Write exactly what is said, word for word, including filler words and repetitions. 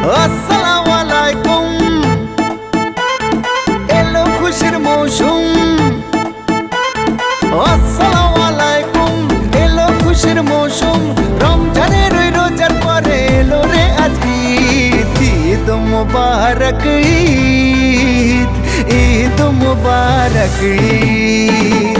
আসসালামু আলাইকুম, এলো খুশির মৌসুম। আসসালামু আলাইকুম, এলো খুশির মৌসুম। রমজানের ওই রোজার পরে এলো রে আজ ঈদ। ঈদ মুবারক ঈদ, ঈদ মুবারক ঈদ।